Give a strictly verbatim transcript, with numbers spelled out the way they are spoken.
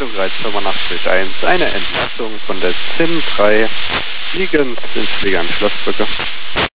Landungsreiz fünfundachtzig eins, eine Entlassung von der Z I N drei, liegend in Pflege an Schlossbrücke.